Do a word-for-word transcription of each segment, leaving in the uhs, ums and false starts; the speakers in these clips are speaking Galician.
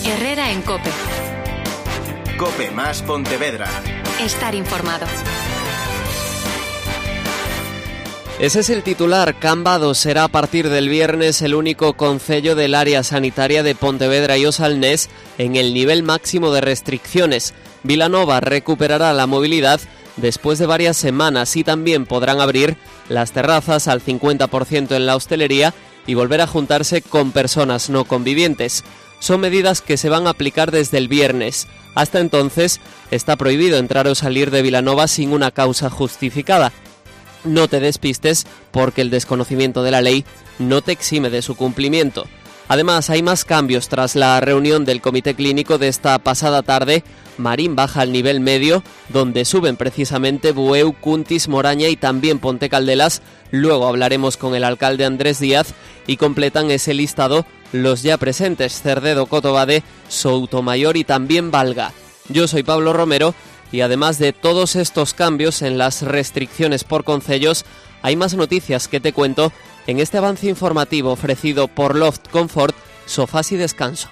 Herrera en COPE. COPE más Pontevedra. Estar informado. Ese es el titular. Cambados será a partir del viernes el único concello del área sanitaria de Pontevedra y Osalnés en el nivel máximo de restricciones. Vilanova recuperará la movilidad después de varias semanas y también podrán abrir las terrazas al cincuenta por ciento en la hostelería y volver a juntarse con personas no convivientes. Son medidas que se van a aplicar desde el viernes. Hasta entonces está prohibido entrar o salir de Vilanova sin una causa justificada. No te despistes porque el desconocimiento de la ley no te exime de su cumplimiento. Además, hay más cambios tras la reunión del comité clínico de esta pasada tarde. Marín baja al nivel medio, donde suben precisamente Bueu, Cuntis, Moraña y también Ponte Caldelas. Luego hablaremos con el alcalde Andrés Díaz y completan ese listado los ya presentes Cerdedo, Cotobade, Soutomayor y también Valga. Yo soy Pablo Romero. Y además de todos estos cambios en las restricciones por concellos, hay más noticias que te cuento en este avance informativo ofrecido por Loft Comfort, Sofás y Descanso.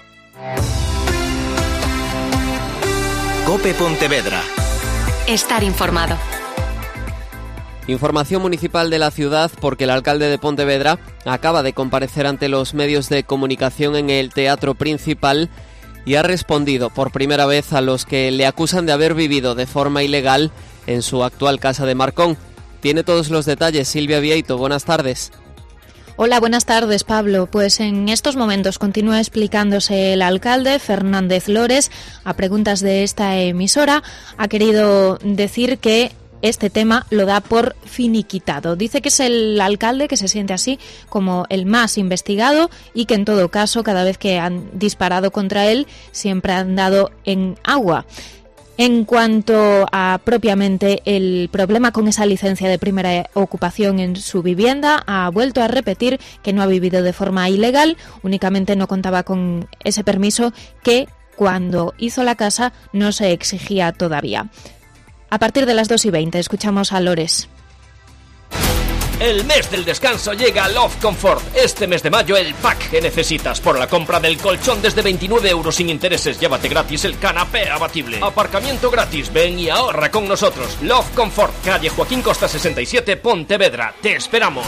COPE Pontevedra. Estar informado. Información municipal de la ciudad porque el alcalde de Pontevedra acaba de comparecer ante los medios de comunicación en el Teatro Principal y ha respondido por primera vez a los que le acusan de haber vivido de forma ilegal en su actual casa de Marcón. Tiene todos los detalles Silvia Vieito, buenas tardes. Hola, buenas tardes, Pablo. Pues en estos momentos continúa explicándose el alcalde Fernández Lores. A preguntas de esta emisora ha querido decir que este tema lo da por finiquitado. Dice que es el alcalde que se siente así como el más investigado y que en todo caso cada vez que han disparado contra él siempre han dado en agua. En cuanto a propiamente el problema con esa licencia de primera ocupación en su vivienda, ha vuelto a repetir que no ha vivido de forma ilegal, únicamente no contaba con ese permiso que cuando hizo la casa no se exigía todavía. A partir de las dos y veinte escuchamos a Lores. El mes del descanso llega a Love Comfort. Este mes de mayo el pack que necesitas. Por la compra del colchón desde veintinueve euros sin intereses, llévate gratis el canapé abatible. Aparcamiento gratis, ven y ahorra con nosotros. Love Comfort, calle Joaquín Costa sesenta y siete, Pontevedra. Te esperamos.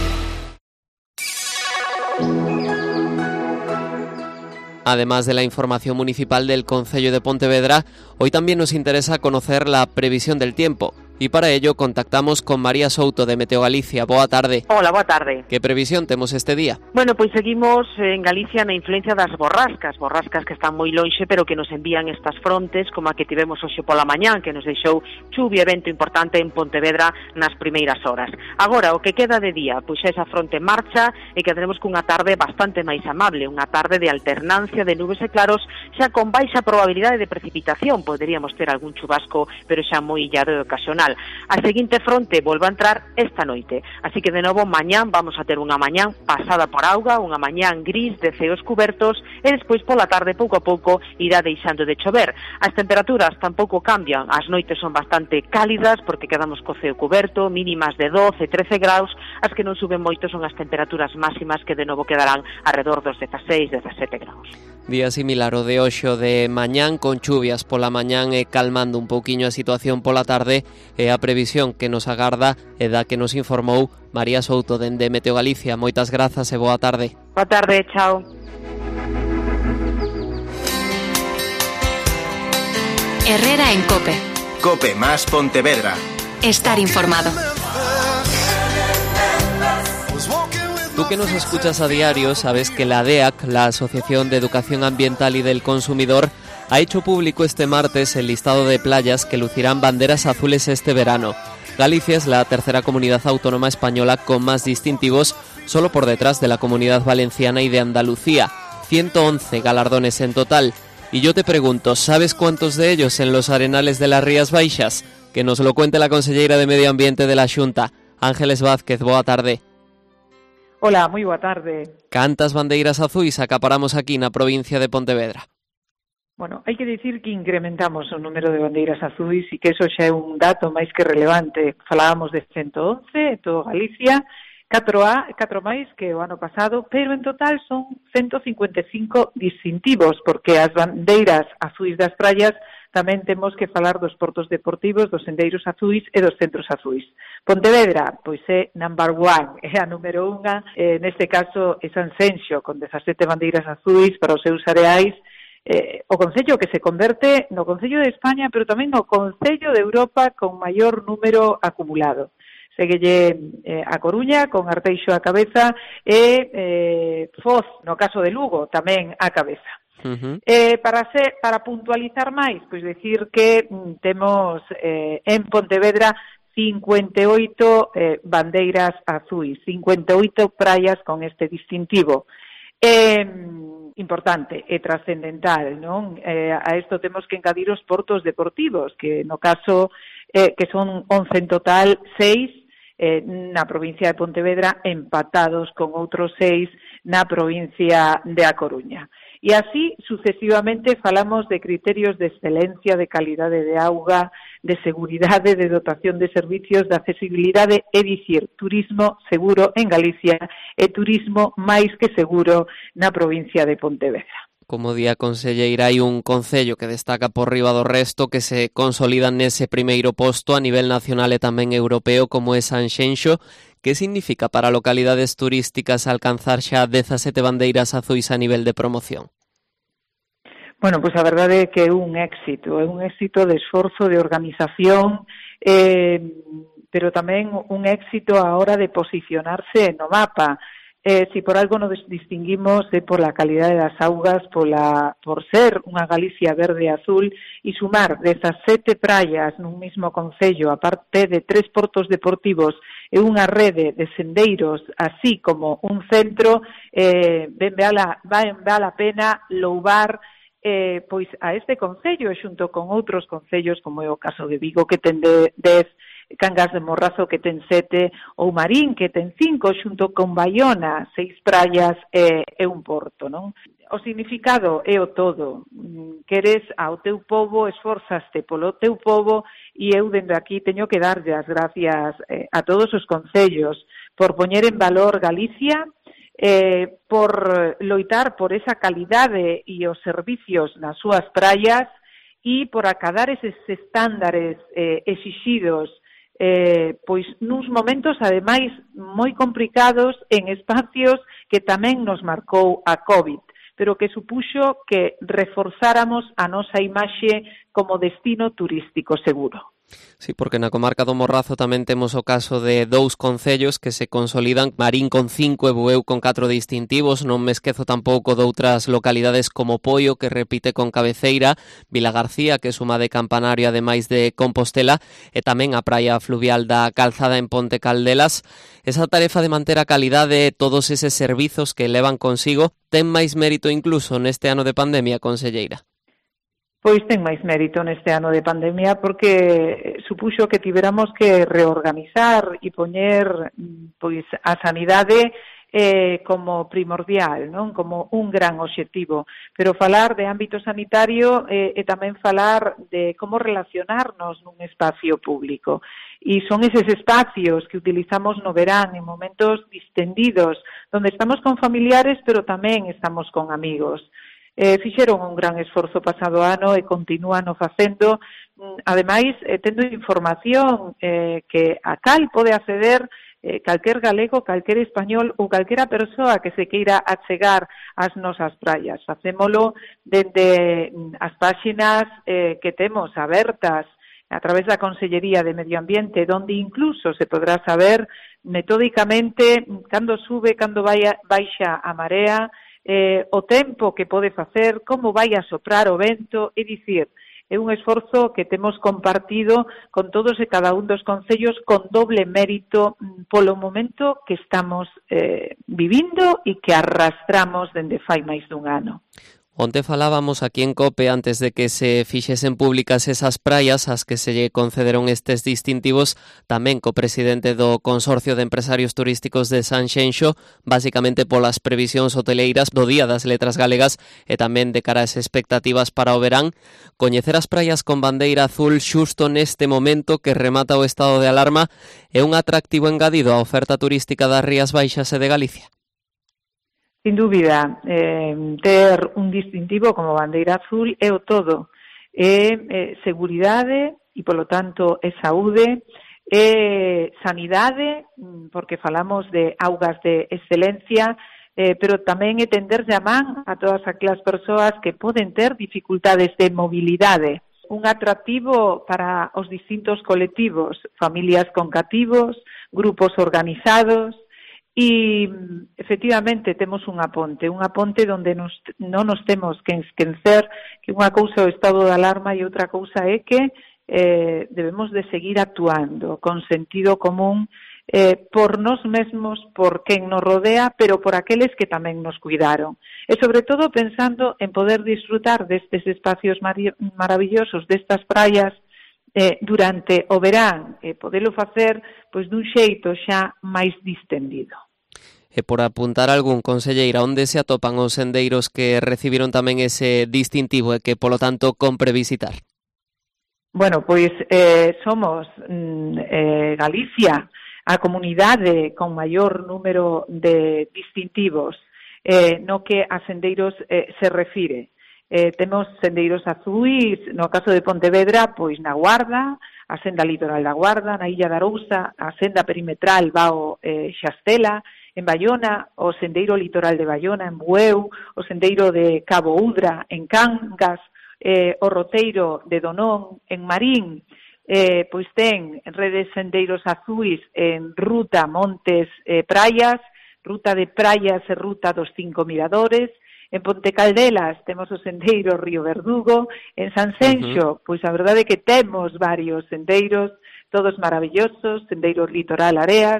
Además de la información municipal del concello de Pontevedra, hoy también nos interesa conocer la previsión del tiempo. Y para ello contactamos con María Souto de Meteo Galicia. Boa tarde. Hola, boa tarde. Que previsión temos este día? Bueno, pois seguimos en Galicia na influencia das borrascas, borrascas que están moi lonxe, pero que nos envían estas frontes, como a que tivemos hoxe pola mañán, que nos deixou chuvia e vento importante en Pontevedra nas primeiras horas. Agora, o que queda de día, pois esa fronte marcha e quedaremos cunha tarde bastante máis amable, unha tarde de alternancia de nubes e claros, xa con baixa probabilidade de precipitación, poderíamos ter algún chubasco, pero xa moi illado e ocasional. A seguinte fronte volve a entrar esta noite, así que de novo mañán vamos a ter unha mañán pasada por auga, unha mañán gris de ceos cubertos e despois pola tarde pouco a pouco irá deixando de chover. As temperaturas tampouco cambian, as noites son bastante cálidas porque quedamos co ceo cuberto, mínimas de doce, trece graus, as que non suben moito son as temperaturas máximas que de novo quedarán alrededor dos dezaseis, dezasete graus. Día similar o de hoxe de mañán con chuvias pola mañán e calmando un pouquiño a situación pola tarde e a previsión que nos agarda e da que nos informou María Souto dende Meteo Galicia. Moitas grazas e boa tarde. Boa tarde, chao. Herrera en COPE. COPE más Pontevedra. Estar informado. Tú que nos escuchas a diario sabes que la D E A C, la Asociación de Educación Ambiental y del Consumidor, ha hecho público este martes el listado de playas que lucirán banderas azules este verano. Galicia es la tercera comunidad autónoma española con más distintivos, solo por detrás de la Comunidad Valenciana y de Andalucía. ciento once galardones en total. Y yo te pregunto, ¿sabes cuántos de ellos en los arenales de las Rías Baixas? Que nos lo cuente la conselleira de Medio Ambiente de la Xunta, Ángeles Vázquez. Boa tarde. Hola, moi boa tarde. Cantas bandeiras azuis acaparamos aquí na provincia de Pontevedra? Bueno, hai que dicir que incrementamos o número de bandeiras azuis e que eso xa é un dato máis que relevante. Falábamos de ciento once en todo Galicia catro, a, catro máis que o ano pasado, pero en total son ciento cincuenta e cinco distintivos, porque as bandeiras azuis das praias tamén temos que falar dos portos deportivos, dos sendeiros azuis e dos centros azuis. Pontevedra, pois é number one, é a número unha, eh, neste caso é Sanxenxo, con dezasete bandeiras azuis para os seus areais, eh, o concello que se converte no concello de España, pero tamén no concello de Europa con maior número acumulado. Seguelle eh, a Coruña, con Arteixo a cabeza, e eh, Foz, no caso de Lugo, tamén a cabeza. Uh-huh. Eh, para ser, para puntualizar máis, pois decir que mm, temos eh, en Pontevedra cincuenta e oito eh, bandeiras azuis, cincuenta e oito praias con este distintivo. Eh, importante e trascendental, non? Eh, a isto temos que engadir os portos deportivos, que no caso, eh, que son once en total, seis eh, na provincia de Pontevedra, empatados con outros seis na provincia de A Coruña. E así, sucesivamente, falamos de criterios de excelencia, de calidade de auga, de seguridade, de dotación de servicios, de accesibilidade, é dicir, turismo seguro en Galicia e turismo máis que seguro na provincia de Pontevedra. Como di a conselleira, hai un concello que destaca por riba do resto, que se consolida nese primeiro posto a nivel nacional e tamén europeo, como é Sanxenxo. Que significa para localidades turísticas alcanzar xa dezasete bandeiras azuis a nivel de promoción? Bueno, pois pues a verdade é que é un éxito, é un éxito de esforzo, de organización, eh, pero tamén un éxito a hora de posicionarse no mapa. Eh, si por algo nos distinguimos é por la calidade das augas, por, la, por ser unha Galicia verde e azul, e sumar dezasete praias nun mismo concello, aparte de tres portos deportivos e unha rede de sendeiros, así como un centro, eh, ben vale a pena louvar eh, pois a este concello, xunto con outros concellos, como é o caso de Vigo, que ten de dez, Cangas de Morrazo, que ten sete, ou Marín, que ten cinco, xunto con Baiona, seis praias e, e un porto, non? O significado é o todo. Queres ao teu pobo, esforzaste polo teu pobo, e eu dende aquí teño que darlle as gracias eh, a todos os concellos por poñer en valor Galicia, eh, por loitar por esa calidade e os servicios nas súas praias e por acadar eses estándares eh, exixidos Eh, pois nuns momentos, ademais, moi complicados en espacios que tamén nos marcou a COVID, pero que supuxo que reforzáramos a nosa imaxe como destino turístico seguro. Sí, porque na comarca do Morrazo tamén temos o caso de dous concellos que se consolidan, Marín con cinco e Bueu con catro distintivos. Non me esquezo tampouco de outras localidades como Poio, que repite con Cabeceira, Vilagarcía, que suma de Campanario ademais de Compostela, e tamén a praia fluvial da Calzada en Ponte Caldelas. Esa tarefa de manter a calidade e todos eses servizos que levan consigo ten máis mérito incluso neste ano de pandemia, conselleira? Pois ten máis mérito neste ano de pandemia porque supuxo que tiveramos que reorganizar e poñer pois a sanidade eh, como primordial, non? Como un gran obxectivo. Pero falar de ámbito sanitario eh, e tamén falar de como relacionarnos nun espacio público. E son eses espacios que utilizamos no verán en momentos distendidos, donde estamos con familiares, pero tamén estamos con amigos. Eh, fixeron un gran esforzo pasado ano e continúan o facendo. Ademais, eh, tendo información eh, que a cal pode acceder eh, calquer galego, calquer español ou calquera persoa que se queira achegar ás nosas praias. Facémolo dende as páxinas eh, que temos abertas a través da Consellería de Medio Ambiente, donde incluso se podrá saber metódicamente cando sube, cando vai baixa a marea, Eh, o tempo que pode facer, como vai a soprar o vento, é dicir, é un esforzo que temos compartido con todos e cada un dos concellos con doble mérito polo momento que estamos eh, vivindo e que arrastramos dende fai máis dun ano. Onte falábamos aquí en COPE antes de que se fixesen públicas esas praias ás que se lle concederon estes distintivos tamén co presidente do Consorcio de Empresarios Turísticos de Sanxenxo, basicamente polas previsións hoteleiras do Día das Letras Galegas e tamén de cara ás expectativas para o verán. Coñecer as praias con bandeira azul xusto neste momento que remata o estado de alarma é un atractivo engadido á oferta turística das Rías Baixas e de Galicia. Sin dúbida, eh, ter un distintivo como bandeira azul é o todo. É eh, seguridade e, polo tanto, é saúde, é sanidade, porque falamos de augas de excelencia, eh, pero tamén é tenderlle a man a todas aquelas persoas que poden ter dificultades de mobilidade. Un atractivo para os distintos colectivos, familias con cativos, grupos organizados. E, efectivamente, temos unha ponte, unha ponte onde nos, non nos temos que esquecer que unha cousa é o estado de alarma e outra cousa é que eh, debemos de seguir actuando con sentido común eh, por nós mesmos, por quen nos rodea, pero por aqueles que tamén nos cuidaron. E, sobre todo, pensando en poder disfrutar destes espacios mar- maravillosos, destas praias, Eh, durante o verán, eh, podelo facer pois dun xeito xa máis distendido. E por apuntar algún, conselleira, onde se atopan os sendeiros que recibiron tamén ese distintivo e que, polo tanto, compre visitar? Bueno, pois eh, somos mm, eh, Galicia, a comunidade con maior número de distintivos eh, no que a sendeiros eh, se refire. Eh, temos sendeiros azuis, no caso de Pontevedra, pois na Guarda, a senda litoral da Guarda, na Illa de Arousa, a senda perimetral Vao eh, Xastela, en Baiona, o sendeiro litoral de Baiona, en Bueu, o sendeiro de Cabo Udra, en Cangas, eh, o roteiro de Donón, en Marín, eh, pois ten redes sendeiros azuis en Ruta Montes eh, Praias, Ruta de Praias e Ruta dos Cinco Miradores. En Ponte Caldelas temos o sendeiro Río Verdugo, en Sanxenxo, uh-huh. pois a verdade é que temos varios sendeiros, todos maravillosos, sendeiro litoral Areas,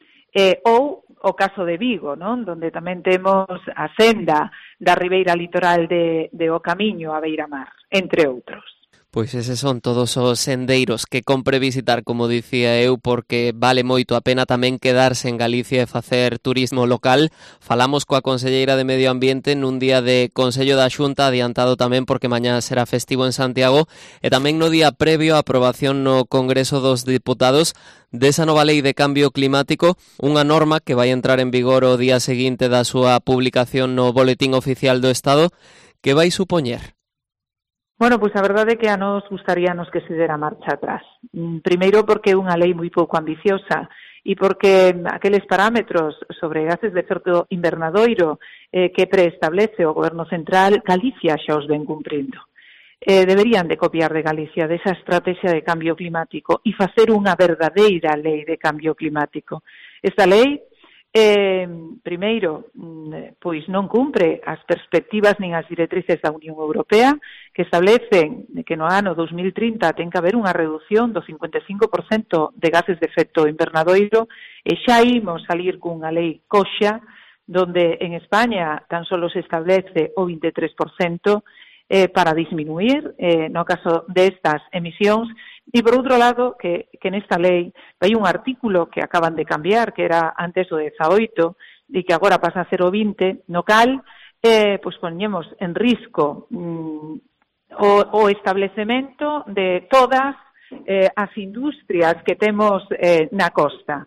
eh, ou o caso de Vigo, non? Donde tamén temos a senda da ribeira litoral de, de O Camiño a Beiramar, entre outros. Pois eses son todos os sendeiros que compre visitar, como dicía eu, porque vale moito a pena tamén quedarse en Galicia e facer turismo local. Falamos coa conselleira de Medio Ambiente nun día de Consello da Xunta, adiantado tamén porque mañá será festivo en Santiago, e tamén no día previo a aprobación no Congreso dos Diputados desa nova lei de cambio climático, unha norma que vai entrar en vigor o día seguinte da súa publicación no Boletín Oficial do Estado, que vai supoñer? Bueno, pois a verdade é que a nos gustaríanos que se dera marcha atrás. Primeiro porque é unha lei moi pouco ambiciosa e porque aqueles parámetros sobre gases de efecto invernadoiro eh, que preestablece o Goberno Central, Galicia xa os ven cumprindo. Eh, deberían de copiar de Galicia desa estrategia de cambio climático e facer unha verdadeira lei de cambio climático. Esta lei Eh, primeiro, pois non cumpre as perspectivas nin as directrices da Unión Europea que establecen que no ano dos mil trinta ten que haber unha reducción do cincuenta e cinco por cento de gases de efecto invernadoiro e xa imos salir cunha lei coxa donde en España tan solo se establece o vinte e tres por cento eh, para disminuir eh, no caso destas emisións. E, por outro lado, que, que nesta lei hai un artículo que acaban de cambiar, que era antes o dezaoito, e que agora pasa a ser o vinte, no cal, eh, pois poñemos en risco mm, o, o establecemento de todas eh, as industrias que temos eh, na costa.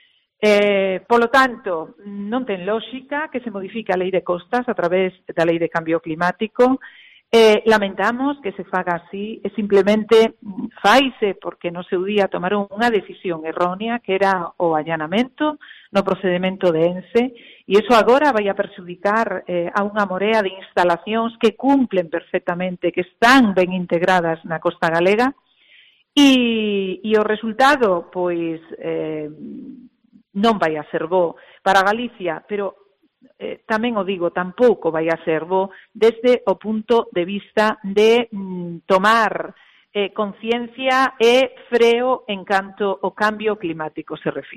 Eh, polo tanto, non ten lógica que se modifique a lei de costas a través da lei de cambio climático. Eh, lamentamos que se faga así, e simplemente faise porque no seu día tomaron unha decisión errónea que era o allanamento no procedimento de ENSE e iso agora vai a perxudicar eh, a unha morea de instalacións que cumplen perfectamente, que están ben integradas na costa galega e, e o resultado pois eh, non vai a ser bo para Galicia, pero Eh, tamén o digo, tampouco vai a ser bo desde o punto de vista de mm, tomar eh, conciencia e freo en canto o cambio climático se refire.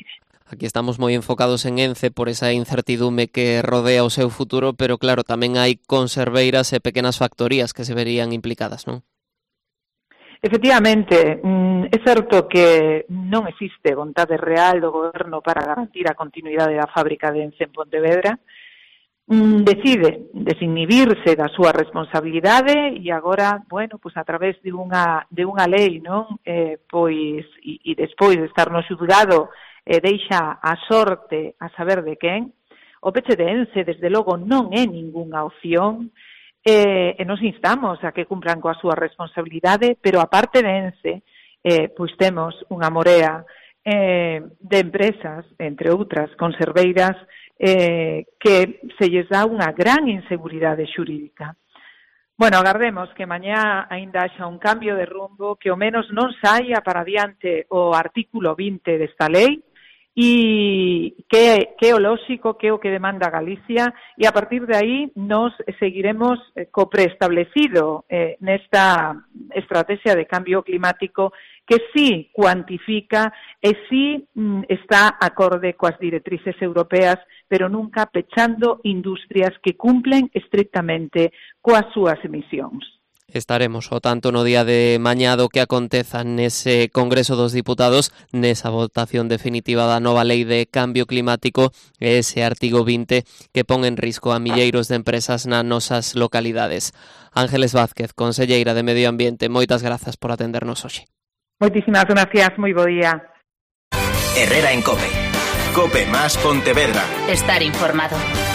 Aquí estamos moi enfocados en Ence por esa incertidume que rodea o seu futuro, pero claro, tamén hai conserveiras e pequenas factorías que se verían implicadas, non? Efectivamente, é certo que non existe vontade real do goberno para garantir a continuidade da fábrica de Ence en Pontevedra. Decide desinhibirse da súa responsabilidade e agora, bueno, pois a través de unha de unha lei, non? Eh, pois e, e despois de estar no xulgado, eh, deixa a sorte a saber de quen. O peche de Ence, desde logo, non é ningunha opción, eh, e nos instamos a que cumpran coa súa responsabilidade, pero aparte de Ence, eh, pois temos unha morea eh, de empresas, entre outras conserveiras, eh, que se lles dá unha gran inseguridade xurídica. Bueno, agardemos que mañá aínda haxa un cambio de rumbo, que ao menos non saia para diante o artículo vinte desta lei, e que, que é o lóxico, que é o que demanda Galicia, e a partir de aí nos seguiremos eh, co preestablecido eh, nesta estrategia de cambio climático que sí cuantifica e sí mm, está acorde coas directrices europeas, pero nunca pechando industrias que cumplen estrictamente coas súas emisións. Estaremos o tanto no día de mañá do que aconteza nese Congreso dos Diputados, nesa votación definitiva da nova lei de cambio climático, ese artigo vinte que pon en risco a milleiros de empresas nas nosas localidades. Ángeles Vázquez, conselleira de Medio Ambiente, moitas grazas por atendernos hoxe. Moitísimas gracias, moi bo día. Herrera en COPE. COPE más Pontevedra. Estar informado.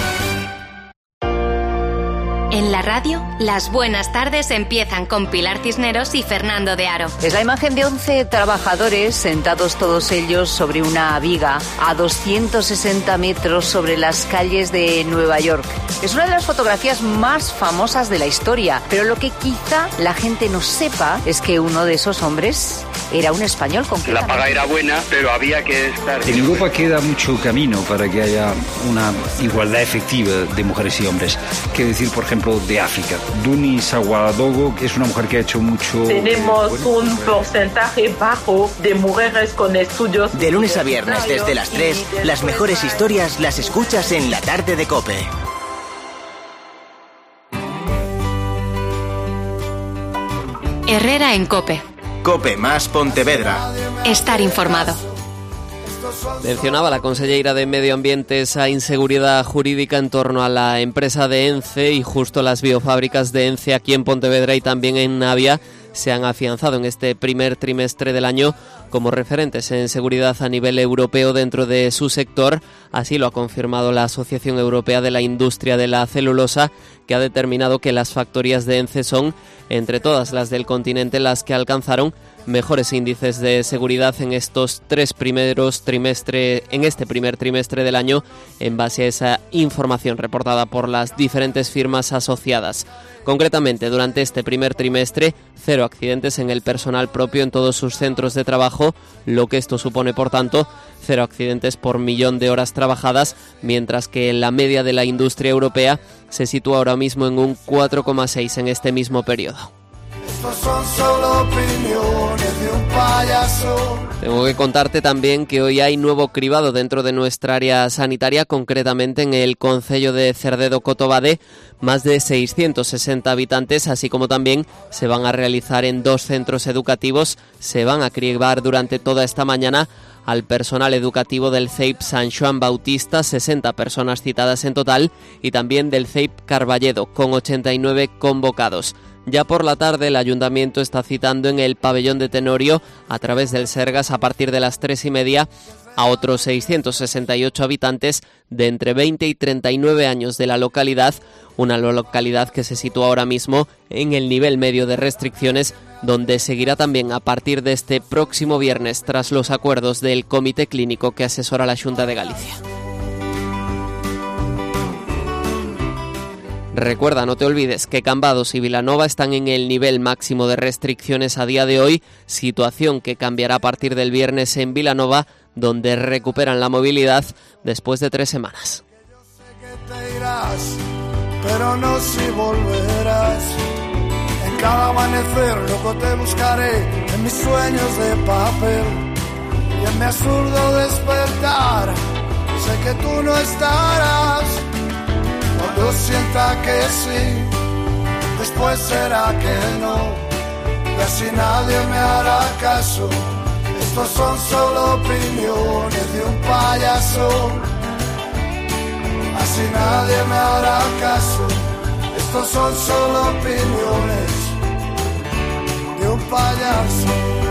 En la radio, las buenas tardes empiezan con Pilar Cisneros y Fernando de Aro. Es la imagen de once trabajadores sentados todos ellos sobre una viga a doscientos sesenta metros sobre las calles de Nueva York. Es una de las fotografías más famosas de la historia, pero lo que quizá la gente no sepa es que uno de esos hombres era un español concretamente. La paga era buena, pero había que estar... En Europa queda mucho camino para que haya una igualdad efectiva de mujeres y hombres. Quiero decir, por ejemplo, de África. Duni Sawadogo es una mujer que ha hecho mucho... Tenemos un porcentaje bajo de mujeres con estudios... De lunes a viernes desde las tres, las mejores historias las escuchas en la tarde de COPE. Herrera en COPE. COPE más Pontevedra. Estar informado. Mencionaba la conselleira de Medio Ambiente esa inseguridad jurídica en torno a la empresa de Ence, y justo las biofábricas de Ence aquí en Pontevedra y también en Navia se han afianzado en este primer trimestre del año como referentes en seguridad a nivel europeo dentro de su sector. Así lo ha confirmado la Asociación Europea de la Industria de la Celulosa, que ha determinado que las factorías de Ence son, entre todas las del continente, las que alcanzaron mejores índices de seguridad en estos tres primeros trimestres, en este primer trimestre del año, en base a esa información reportada por las diferentes firmas asociadas. Concretamente, durante este primer trimestre, cero accidentes en el personal propio en todos sus centros de trabajo, lo que esto supone, por tanto, cero accidentes por millón de horas trabajadas, mientras que la media de la industria europea se sitúa ahora mismo en un cuatro coma seis en este mismo periodo. Son solo opiniones de un payaso. Tengo que contarte también que hoy hay nuevo cribado dentro de nuestra área sanitaria, concretamente en el concello de Cerdedo-Cotobade, más de seiscientos sesenta habitantes, así como también se van a realizar en dos centros educativos. Se van a cribar durante toda esta mañana al personal educativo del C E I P San Xoán Bautista, sesenta personas citadas en total, y también del C E I P Carballedo, con ochenta y nueve convocados. Ya por la tarde el Ayuntamiento está citando en el pabellón de Tenorio, a través del Sergas, a partir de las tres y media, a otros seiscientos sesenta y ocho habitantes de entre veinte y treinta y nueve años de la localidad, una localidad que se sitúa ahora mismo en el nivel medio de restricciones, donde seguirá también a partir de este próximo viernes, tras los acuerdos del Comité Clínico que asesora la Xunta de Galicia. Recuerda, no te olvides, que Cambados y Vilanova están en el nivel máximo de restricciones a día de hoy, situación que cambiará a partir del viernes en Vilanova, donde recuperan la movilidad después de tres semanas. Sé que te irás, pero no si volverás. En cada amanecer loco te buscaré, en mis sueños de papel. y me absurdo despertar. Sé que tú no estarás cuando sienta que sí, después será que no, y así nadie me hará caso. Estos son solo opiniones de un payaso, así nadie me hará caso. Estos son solo opiniones de un payaso.